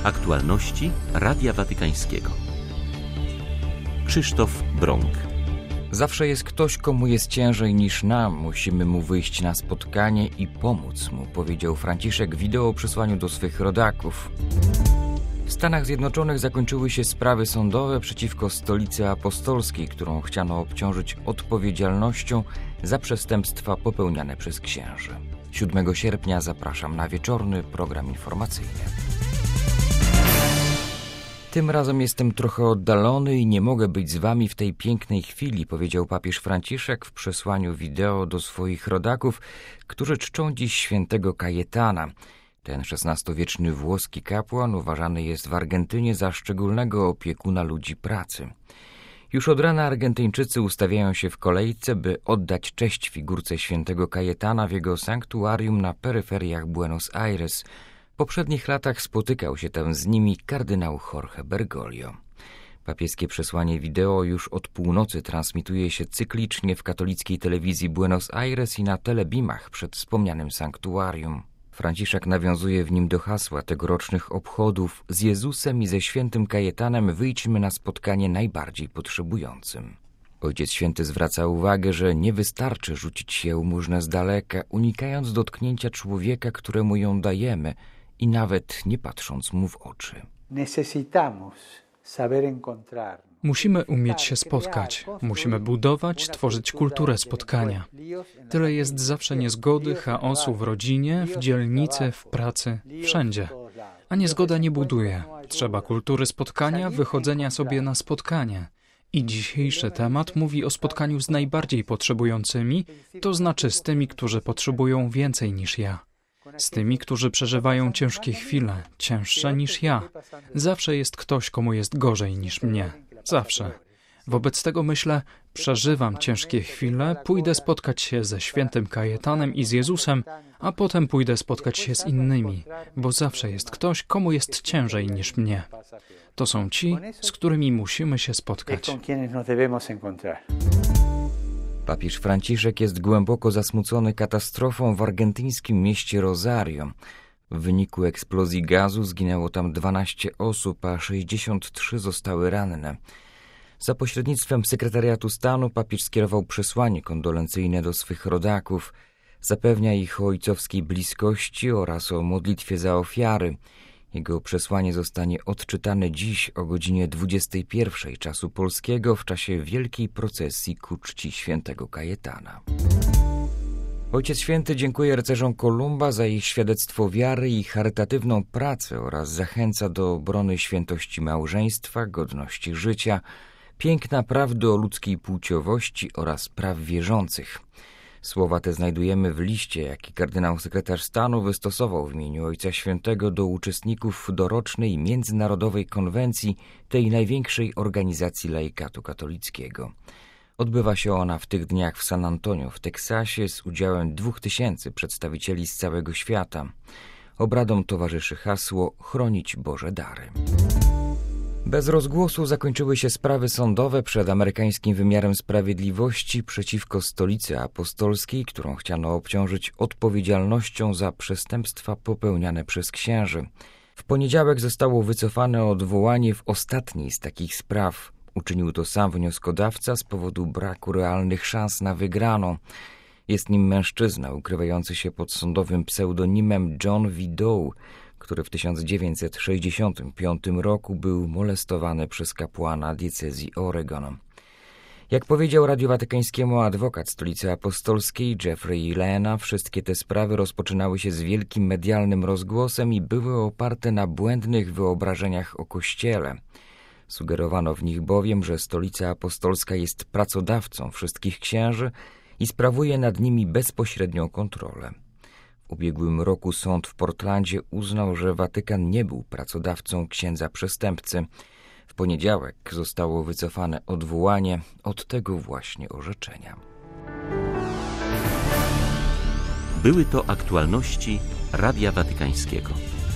Aktualności Radia Watykańskiego. Krzysztof Brąk. Zawsze jest ktoś, komu jest ciężej niż nam. Musimy mu wyjść na spotkanie i pomóc mu, powiedział Franciszek w wideo przesłaniu do swych rodaków. W Stanach Zjednoczonych zakończyły się sprawy sądowe przeciwko Stolicy Apostolskiej, którą chciano obciążyć odpowiedzialnością za przestępstwa popełniane przez księży. 7 sierpnia zapraszam na wieczorny program informacyjny. Tym razem jestem trochę oddalony i nie mogę być z wami w tej pięknej chwili, powiedział papież Franciszek w przesłaniu wideo do swoich rodaków, którzy czczą dziś świętego Kajetana. Ten XVI-wieczny włoski kapłan uważany jest w Argentynie za szczególnego opiekuna ludzi pracy. Już od rana Argentyńczycy ustawiają się w kolejce, by oddać cześć figurce świętego Kajetana w jego sanktuarium na peryferiach Buenos Aires. W poprzednich latach spotykał się tam z nimi kardynał Jorge Bergoglio. Papieskie przesłanie wideo już od północy transmituje się cyklicznie w katolickiej telewizji Buenos Aires i na telebimach przed wspomnianym sanktuarium. Franciszek nawiązuje w nim do hasła tegorocznych obchodów: z Jezusem i ze świętym Kajetanem wyjdźmy na spotkanie najbardziej potrzebującym. Ojciec Święty zwraca uwagę, że nie wystarczy rzucić się jałmużnę z daleka, unikając dotknięcia człowieka, któremu ją dajemy i nawet nie patrząc mu w oczy. Musimy umieć się spotkać. Musimy budować, tworzyć kulturę spotkania. Tyle jest zawsze niezgody, chaosu w rodzinie, w dzielnicy, w pracy, wszędzie. A niezgoda nie buduje. Trzeba kultury spotkania, wychodzenia sobie na spotkanie. I dzisiejszy temat mówi o spotkaniu z najbardziej potrzebującymi, to znaczy z tymi, którzy potrzebują więcej niż ja. Z tymi, którzy przeżywają ciężkie chwile, cięższe niż ja. Zawsze jest ktoś, komu jest gorzej niż mnie. Zawsze. Wobec tego myślę, przeżywam ciężkie chwile, pójdę spotkać się ze świętym Kajetanem i z Jezusem, a potem pójdę spotkać się z innymi, bo zawsze jest ktoś, komu jest ciężej niż mnie. To są ci, z którymi musimy się spotkać. Papież Franciszek jest głęboko zasmucony katastrofą w argentyńskim mieście Rosario. W wyniku eksplozji gazu zginęło tam 12 osób, a 63 zostały ranne. Za pośrednictwem sekretariatu stanu papież skierował przesłanie kondolencyjne do swych rodaków. Zapewnia ich o ojcowskiej bliskości oraz o modlitwie za ofiary. Jego przesłanie zostanie odczytane dziś o godzinie 21 czasu polskiego w czasie wielkiej procesji ku czci świętego Kajetana. Ojciec Święty dziękuje rycerzom Kolumba za ich świadectwo wiary i charytatywną pracę oraz zachęca do obrony świętości małżeństwa, godności życia, piękna prawdy o ludzkiej płciowości oraz praw wierzących. Słowa te znajdujemy w liście, jaki kardynał sekretarz stanu wystosował w imieniu Ojca Świętego do uczestników dorocznej międzynarodowej konwencji tej największej organizacji laikatu katolickiego. Odbywa się ona w tych dniach w San Antonio w Teksasie z udziałem 2000 przedstawicieli z całego świata. Obradom towarzyszy hasło „Chronić Boże dary”. Bez rozgłosu zakończyły się sprawy sądowe przed amerykańskim wymiarem sprawiedliwości przeciwko Stolicy Apostolskiej, którą chciano obciążyć odpowiedzialnością za przestępstwa popełniane przez księży. W poniedziałek zostało wycofane odwołanie w ostatniej z takich spraw. Uczynił to sam wnioskodawca z powodu braku realnych szans na wygraną. Jest nim mężczyzna ukrywający się pod sądowym pseudonimem John V. Doe, który w 1965 roku był molestowany przez kapłana diecezji Oregon. Jak powiedział Radiu Watykańskiemu adwokat Stolicy Apostolskiej Jeffrey Lena, wszystkie te sprawy rozpoczynały się z wielkim medialnym rozgłosem i były oparte na błędnych wyobrażeniach o Kościele. Sugerowano w nich bowiem, że Stolica Apostolska jest pracodawcą wszystkich księży i sprawuje nad nimi bezpośrednią kontrolę. W ubiegłym roku sąd w Portlandzie uznał, że Watykan nie był pracodawcą księdza przestępcy. W poniedziałek zostało wycofane odwołanie od tego właśnie orzeczenia. Były to aktualności Radia Watykańskiego.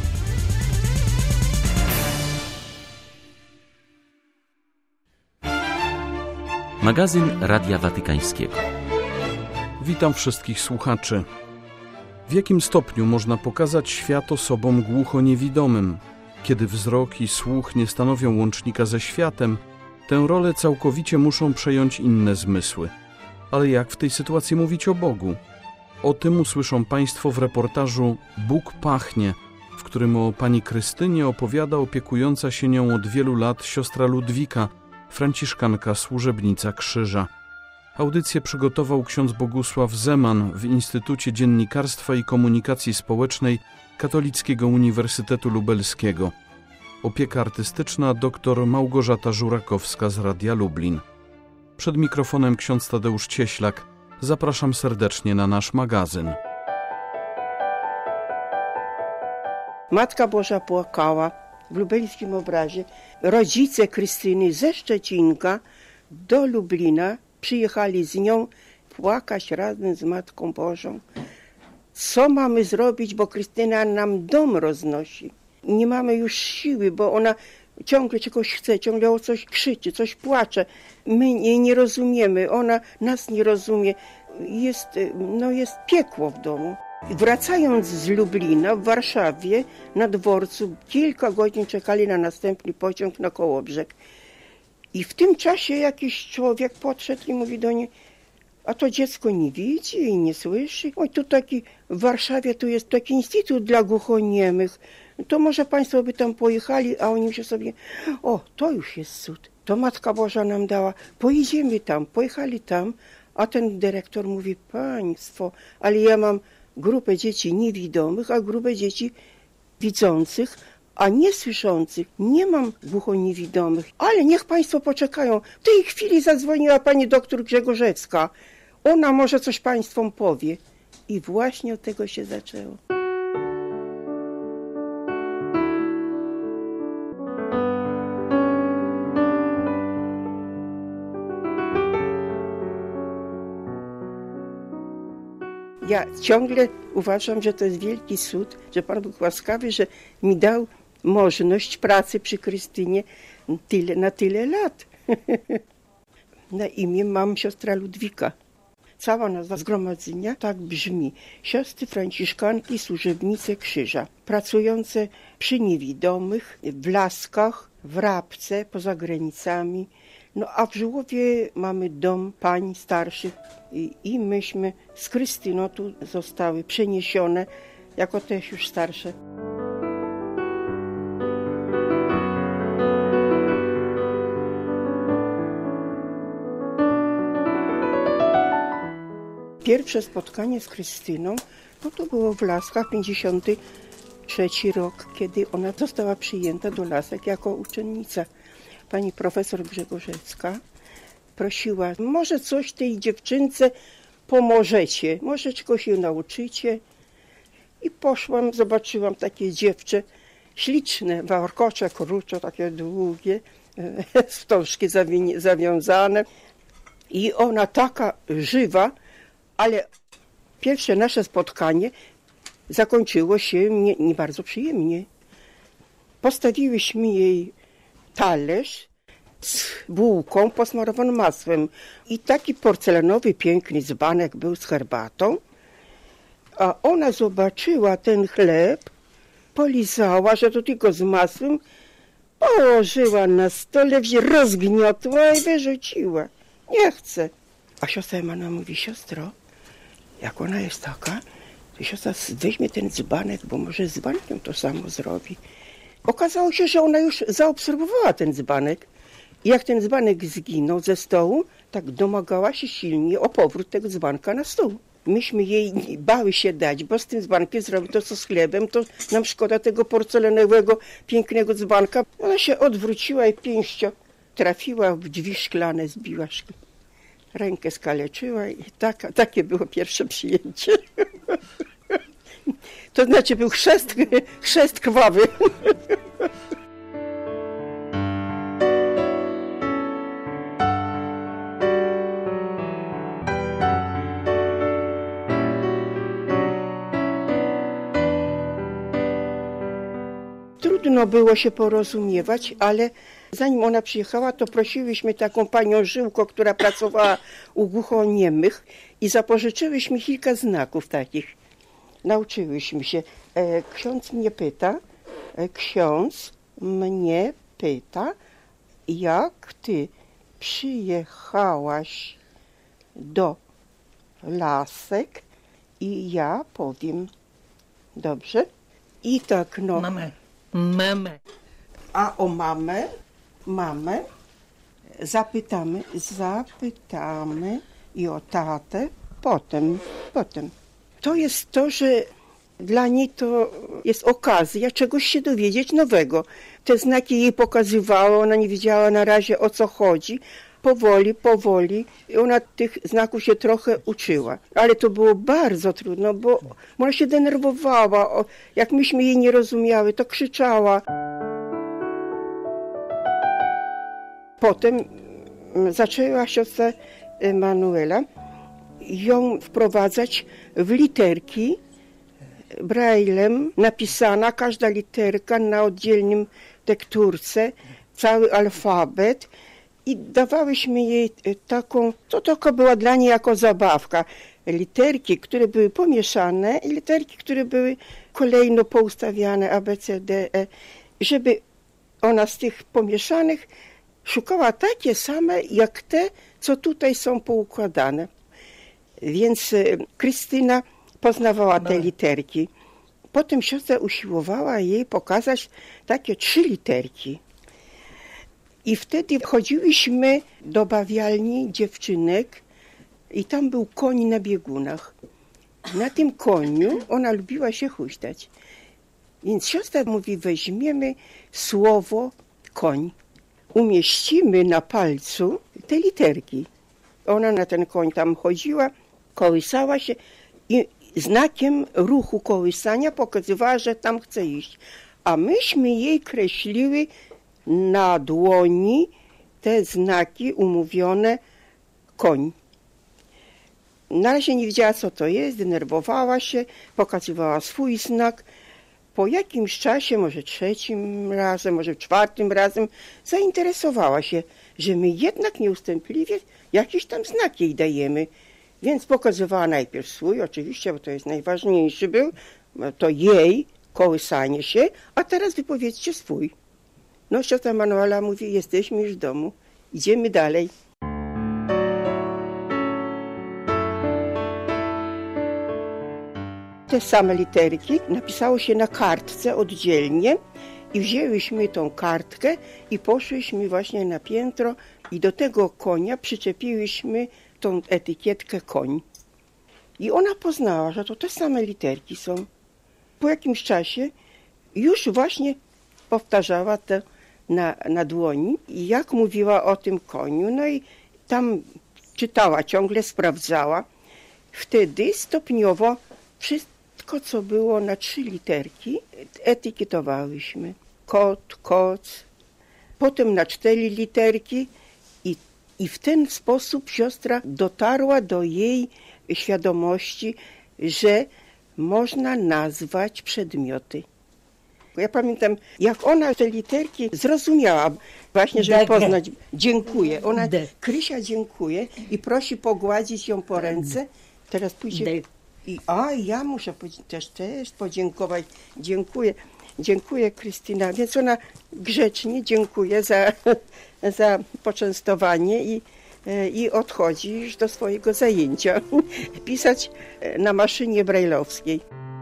Magazyn Radia Watykańskiego. Witam wszystkich słuchaczy. W jakim stopniu można pokazać świat osobom głuchoniewidomym? Kiedy wzrok i słuch nie stanowią łącznika ze światem, tę rolę całkowicie muszą przejąć inne zmysły. Ale jak w tej sytuacji mówić o Bogu? O tym usłyszą Państwo w reportażu Bóg pachnie, w którym o pani Krystynie opowiada opiekująca się nią od wielu lat siostra Ludwika, franciszkanka służebnica Krzyża. Audycję przygotował ksiądz Bogusław Zeman w Instytucie Dziennikarstwa i Komunikacji Społecznej Katolickiego Uniwersytetu Lubelskiego. Opieka artystyczna dr Małgorzata Żurakowska z Radia Lublin. Przed mikrofonem ksiądz Tadeusz Cieślak. Zapraszam serdecznie na nasz magazyn. Matka Boża płakała w lubelskim obrazie. Rodzice Krystyny ze Szczecinka do Lublina przyjechali z nią płakać razem z Matką Bożą. Co mamy zrobić, bo Krystyna nam dom roznosi. Nie mamy już siły, bo ona ciągle czegoś chce, ciągle o coś krzyczy, coś płacze. My jej nie rozumiemy, ona nas nie rozumie. Jest piekło w domu. Wracając z Lublina w Warszawie na dworcu kilka godzin czekali na następny pociąg na Kołobrzeg. I w tym czasie jakiś człowiek podszedł i mówi do niej: a to dziecko nie widzi i nie słyszy. Oj, tu taki w Warszawie tu jest taki instytut dla głuchoniemych. To może państwo by tam pojechali, a oni myślą sobie: o, to już jest cud. To Matka Boża nam dała, pojedziemy tam. Pojechali tam, a ten dyrektor mówi: państwo, ale ja mam grupę dzieci niewidomych, a grupę dzieci widzących, a nie słyszących. Nie mam głuchoniewidomych, ale niech państwo poczekają. W tej chwili zadzwoniła pani doktor Grzegorzecka. Ona może coś państwom powie. I właśnie od tego się zaczęło. Ja ciągle uważam, że to jest wielki cud, że Pan był łaskawy, że mi dał możliwość pracy przy Krystynie na tyle lat. Na imię mam siostra Ludwika. Cała nazwa zgromadzenia tak brzmi: siostry franciszkanki służebnice Krzyża, pracujące przy niewidomych, w Laskach, w Rabce, poza granicami. No a w Żułowie mamy dom pań starszych i myśmy z Krystyną tu zostały przeniesione jako też już starsze. Pierwsze spotkanie z Krystyną to było w Laskach, 53 rok, kiedy ona została przyjęta do Lasek jako uczennica. Pani profesor Grzegorzecka prosiła: może coś tej dziewczynce pomożecie, może czegoś ją nauczycie. I poszłam, zobaczyłam takie dziewczę, śliczne, warkocze, kruczo, takie długie, wstążki zawiązane. I ona taka żywa, ale pierwsze nasze spotkanie zakończyło się nie bardzo przyjemnie. Postawiłyśmy jej talerz z bułką posmarowaną masłem i taki porcelanowy, piękny dzbanek był z herbatą, a ona zobaczyła ten chleb, polizała, że to tylko z masłem, położyła na stole, rozgniotła i wyrzuciła. Nie chcę. A siostra Emana mówi: siostro, jak ona jest taka, to siostra weźmie ten dzbanek, bo może z dzbankiem to samo zrobi. Okazało się, że ona już zaobserwowała ten dzbanek. I jak ten dzbanek zginął ze stołu, tak domagała się silnie o powrót tego dzbanka na stół. Myśmy jej bały się dać, bo z tym dzbankiem zrobi to co z chlebem, to nam szkoda tego porcelanowego, pięknego dzbanka. Ona się odwróciła i pięścią trafiła w drzwi szklane, zbiła rękę skaleczyła i takie było pierwsze przyjęcie. To znaczy był chrzest krwawy. Trudno było się porozumiewać, ale zanim ona przyjechała, to prosiłyśmy taką panią Żyłko, która pracowała u głuchoniemych i zapożyczyłyśmy kilka znaków takich. Nauczyłyśmy się. Ksiądz mnie pyta, ksiądz mnie pyta, jak ty przyjechałaś do Lasek i ja powiem, dobrze? I tak no. Mamę. A o mamę zapytamy i o tatę potem. To jest to, że dla niej to jest okazja czegoś się dowiedzieć nowego. Te znaki jej pokazywały, ona nie wiedziała na razie o co chodzi. Powoli ona tych znaków się trochę uczyła. Ale to było bardzo trudno, bo ona się denerwowała. Jak myśmy jej nie rozumiały, to krzyczała. Potem zaczęła siostra Emanuela ją wprowadzać w literki braillem napisana, każda literka na oddzielnym tekturce, cały alfabet i dawałyśmy jej taką, to tylko była dla niej jako zabawka. Literki, które były pomieszane i literki, które były kolejno poustawiane A, B, C, D, E, żeby ona z tych pomieszanych szukała takie same jak te, co tutaj są poukładane. Więc Krystyna poznawała te literki. Potem siostra usiłowała jej pokazać takie 3 literki. I wtedy chodziłyśmy do bawialni dziewczynek i tam był koń na biegunach. Na tym koniu ona lubiła się huśtać. Więc siostra mówi, weźmiemy słowo koń. Umieścimy na palcu te literki. Ona na ten koń tam chodziła, kołysała się i znakiem ruchu kołysania pokazywała, że tam chce iść. A myśmy jej kreśliły na dłoni te znaki umówione koń. Na razie nie wiedziała, co to jest, denerwowała się, pokazywała swój znak. Po jakimś czasie, może 3. razem, może 4. razem, zainteresowała się, że my jednak nieustępliwie jakiś tam znak jej dajemy. Więc pokazywała najpierw swój, oczywiście, bo to jest najważniejszy był, to jej kołysanie się, a teraz wypowiedzcie swój. No, siostra Manuela mówi, jesteśmy już w domu, idziemy dalej. Te same literki napisało się na kartce oddzielnie i wzięłyśmy tą kartkę i poszłyśmy właśnie na piętro i do tego konia przyczepiłyśmy tą etykietkę koń. I ona poznała, że to te same literki są. Po jakimś czasie już właśnie powtarzała to na dłoni i jak mówiła o tym koniu, no i tam czytała, ciągle sprawdzała. Wtedy stopniowo wszystko, co było na 3 literki, etykietowałyśmy. Kot, koc, potem na 4 literki i w ten sposób siostra dotarła do jej świadomości, że można nazwać przedmioty. Ja pamiętam, jak ona te literki zrozumiała, właśnie, żeby poznać. Dziękuję. Ona, Krysia dziękuję i prosi pogładzić ją po ręce. Teraz pójdzie. Ja muszę też podziękować. Dziękuję Krystyna. Więc ona grzecznie dziękuję za poczęstowanie i odchodzi już do swojego zajęcia. Pisać na maszynie brajlowskiej.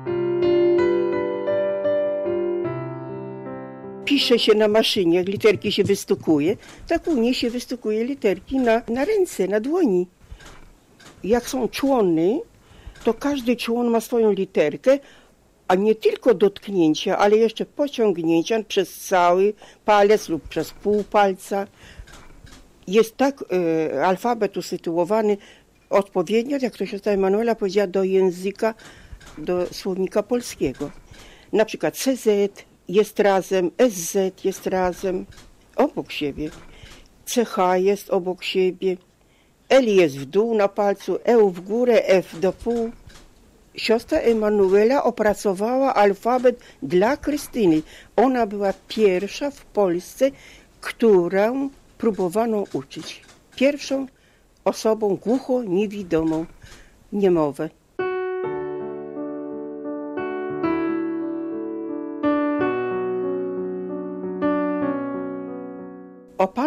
Pisze się na maszynie, literki się wystukuje, tak u niej się wystukuje literki na ręce, na dłoni. Jak są człony, to każdy człon ma swoją literkę, a nie tylko dotknięcia, ale jeszcze pociągnięcia przez cały palec lub przez pół palca. Jest tak alfabet usytuowany odpowiednio, jak to siostra Emanuela powiedziała, do języka, do słownika polskiego. Na przykład CZ jest razem, SZ jest razem, obok siebie. CH jest obok siebie. L jest w dół na palcu, E w górę, F do pół. Siostra Emanuela opracowała alfabet dla Krystyny. Ona była pierwsza w Polsce, którą próbowano uczyć. Pierwszą osobą głucho-niewidomą, niemowę.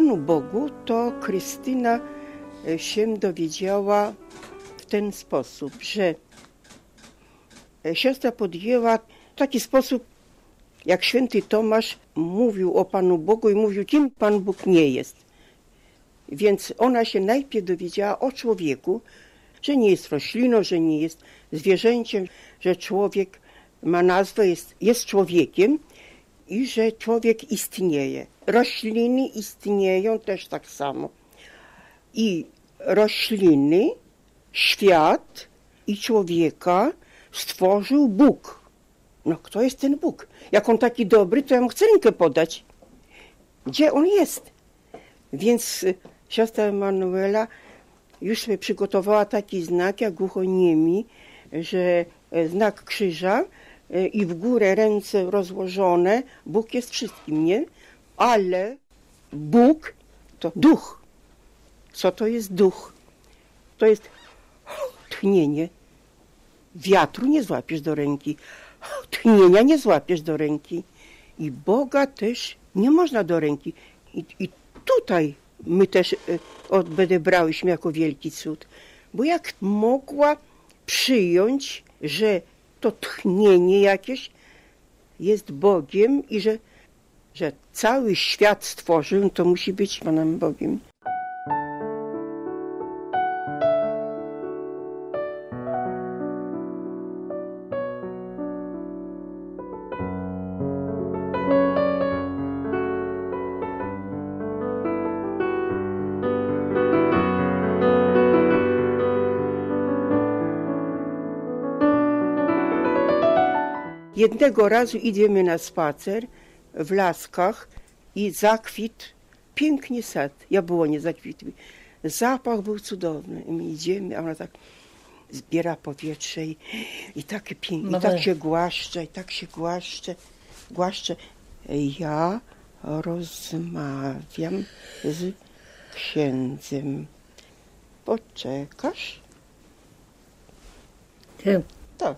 Panu Bogu to Krystyna się dowiedziała w ten sposób, że siostra podjęła taki sposób, jak święty Tomasz mówił o Panu Bogu i mówił, kim Pan Bóg nie jest. Więc ona się najpierw dowiedziała o człowieku, że nie jest rośliną, że nie jest zwierzęciem, że człowiek ma nazwę, jest człowiekiem i że człowiek istnieje. Rośliny istnieją też tak samo. I rośliny, świat i człowieka stworzył Bóg. No kto jest ten Bóg? Jak on taki dobry, to ja mu chcę rękę podać. Gdzie on jest? Więc siostra Emanuela już sobie przygotowała taki znak jak głuchoniemi, że znak krzyża i w górę ręce rozłożone. Bóg jest wszystkim, nie? Ale Bóg to duch. Co to jest duch? To jest tchnienie. Wiatru nie złapiesz do ręki. Tchnienia nie złapiesz do ręki. I Boga też nie można do ręki. I tutaj my też odebrałyśmy jako wielki cud. Bo jak mogła przyjąć, że to tchnienie jakieś jest Bogiem i że cały świat stworzył, to musi być Panem Bogiem. Jednego razu idziemy na spacer w Laskach i zakwit, pięknie sad, jabłonie zakwitły. Zapach był cudowny. I my idziemy, a ona tak zbiera powietrze i takie pięknie, i tak się głaszcze, i tak się głaszcze. Ja rozmawiam z księdzem. Poczekasz? Tak.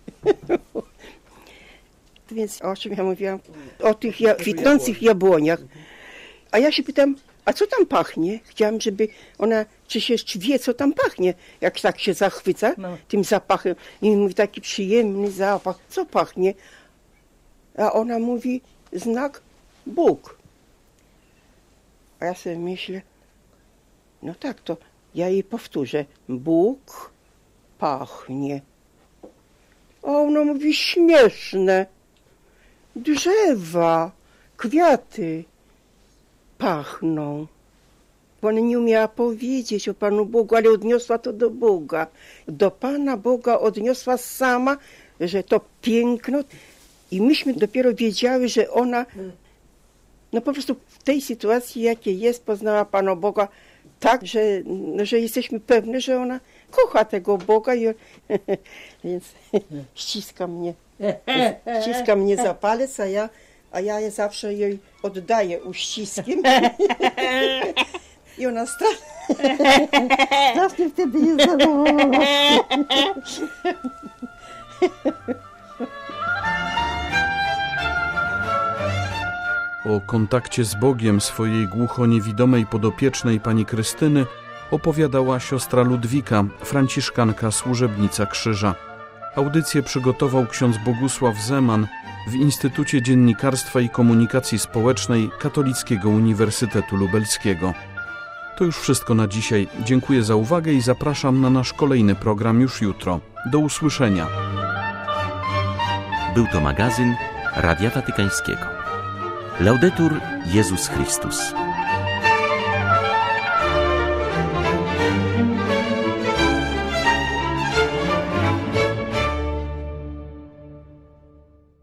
Więc o czym ja mówiłam? O tych kwitnących jabłoniach. A ja się pytam, a co tam pachnie? Chciałam, żeby ona, czy wie, co tam pachnie, jak tak się zachwyca tym zapachem. I mówi, taki przyjemny zapach. Co pachnie? A ona mówi, znak Bóg. A ja sobie myślę, no tak, to ja jej powtórzę. Bóg pachnie. A ona mówi, śmieszne. Drzewa, kwiaty pachną. Bo ona nie umiała powiedzieć o Panu Bogu, ale odniosła to do Boga. Do Pana Boga odniosła sama, że to piękno. I myśmy dopiero wiedziały, że ona no po prostu w tej sytuacji, jakiej jest, poznała Pana Boga tak, że jesteśmy pewne, że ona kocha tego Boga. Więc ściska mnie za palec, a ja zawsze jej oddaję uściskiem. I ona strasznie wtedy jest zadowolona. O kontakcie z Bogiem swojej głuchoniewidomej podopiecznej pani Krystyny opowiadała siostra Ludwika, franciszkanka, służebnica krzyża. Audycję przygotował ksiądz Bogusław Zeman w Instytucie Dziennikarstwa i Komunikacji Społecznej Katolickiego Uniwersytetu Lubelskiego. To już wszystko na dzisiaj. Dziękuję za uwagę i zapraszam na nasz kolejny program już jutro. Do usłyszenia. Był to magazyn Radia Watykańskiego. Laudetur Jezus Chrystus.